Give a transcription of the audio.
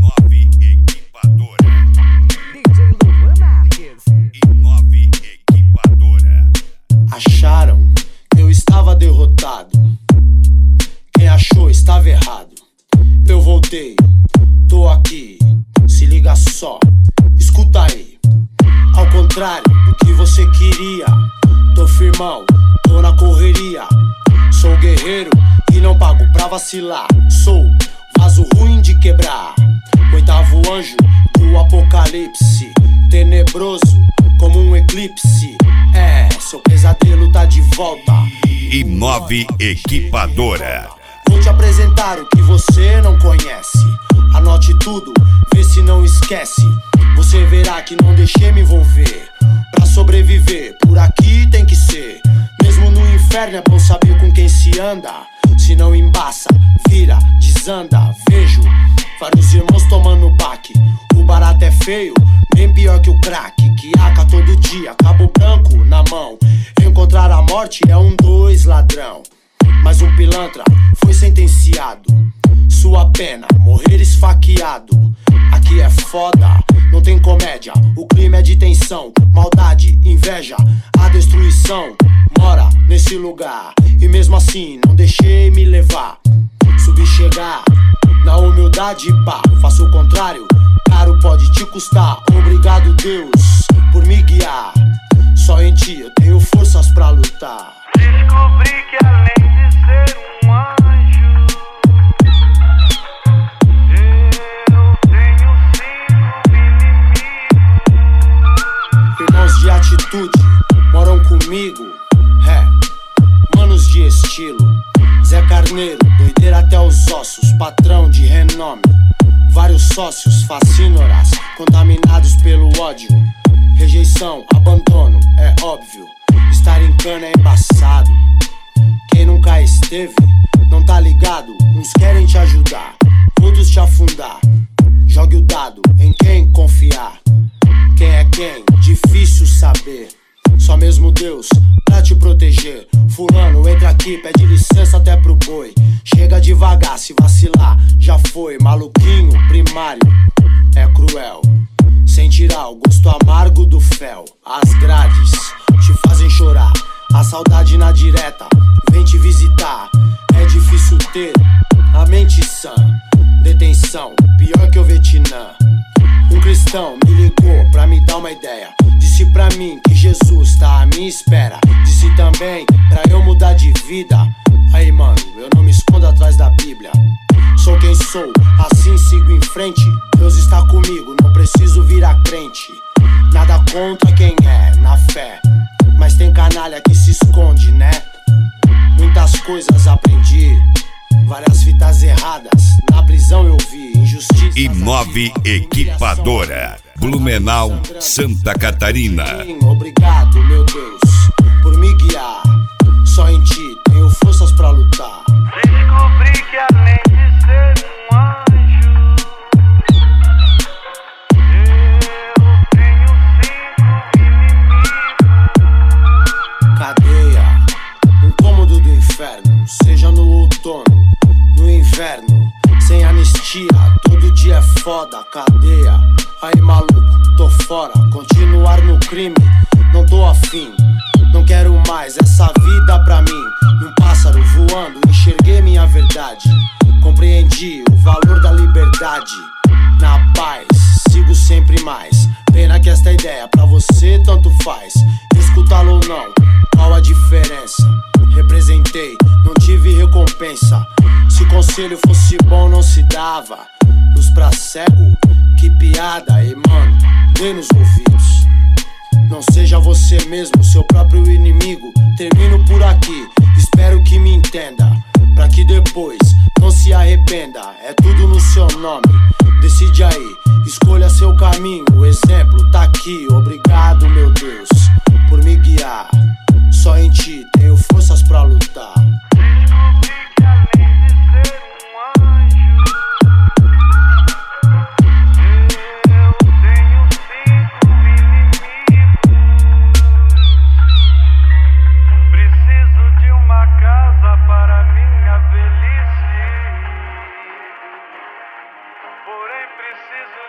I9 Equipadora. DJ Luan Marques. I9 Equipadora. Acharam que eu estava derrotado. Quem achou estava errado. Eu voltei, tô aqui. Se liga só, escuta aí. Ao contrário do que você queria, tô firmão, tô na correria. Sou guerreiro e não pago pra vacilar. Sou vaso ruim de quebrar. Oitavo anjo do apocalipse, tenebroso como um eclipse. Seu pesadelo tá de volta. I9 Equipadora. Vou te apresentar o que você não conhece. Anote tudo, vê se não esquece. Você verá que não deixei me envolver. Pra sobreviver, por aqui tem que ser. Mesmo no inferno é bom saber com quem se anda. Se não embaça, vira, desanda. Vejo vários irmãos tomando baque. O barato é feio, bem pior que o crack. Que aca todo dia, cabo branco na mão. Encontrar a morte é 2 ladrão. Mas um pilantra foi sentenciado. Sua pena, morrer esfaqueado. Aqui é foda, não tem comédia. O clima é de tensão, maldade, inveja. A destruição mora nesse lugar. E mesmo assim não deixei me levar. Subi chegar, na humildade pá. Faço o contrário, caro pode te custar. Obrigado Deus por me guiar. Só em ti eu tenho forças pra lutar. Descobri que além de ser um anjo, eu tenho 5 inimigos. Irmãos de atitude moram comigo. Manos de estilo. Zé Carneiro, doideira até os ossos. Patrão de renome. Vários sócios, fascínoras, contaminados pelo ódio. Rejeição, abandono, é óbvio. Estar em cana é embaçado. Quem nunca esteve, não tá ligado. Uns querem te ajudar, outros te afundar. Jogue o dado em quem confiar. Quem é quem? Difícil saber. Só mesmo Deus pra te proteger. Fulano, entra aqui, pede licença até pro boi. Chega devagar, se vacilar, já foi. Maluquinho, primário, é cruel. Sem tirar o gosto amargo do fel. As grades te fazem chorar. A saudade na direta vem te visitar. É difícil ter a mente sã. Detenção, pior que o Vietnã. Um cristão me ligou pra me dar uma ideia. Disse pra mim que Jesus tá à minha espera. Disse também pra eu mudar de vida. Aí mano, eu não me escondo atrás da Bíblia. Sou quem sou, assim sigo em frente. Deus está comigo, não preciso virar crente. Nada contra quem é, na fé. Mas tem canalha que se esconde, né? Muitas coisas aprendi. Várias fitas erradas, na prisão eu vi injustiça. I9 Equipadora, Blumenau, Santa Catarina. Obrigado, meu Deus, por me guiar. Só em ti tenho forças pra lutar. Descobri que além de ser um anjo, eu tenho 5 inimigos. Cadeia, um cômodo do inferno. Seja no outono, no inverno. Sem anistia, todo dia é foda. Cadeia, aí maluco, tô fora. Continuar no crime, não tô afim. Não quero mais essa vida pra mim. Num pássaro voando, enxerguei minha verdade. Compreendi o valor da liberdade. Na paz, sigo sempre mais. Pena que esta ideia pra você tanto faz. Escutá-lo ou não, qual a diferença? Representei, não tive recompensa. Se conselho fosse bom não se dava. Luz pra cego, que piada. E mano, dê nos ouvidos. Não seja você mesmo, seu próprio inimigo. Termino por aqui, espero que me entenda. Pra que depois não se arrependa. É tudo no seu nome, decide aí. Escolha seu caminho, o exemplo tá aqui. Obrigado, meu Deus, por me guiar. Só em ti tenho forças pra lutar. Descobri que além de ser um anjo, eu tenho 5 inimigos. Preciso de uma casa para minha velhice. Porém preciso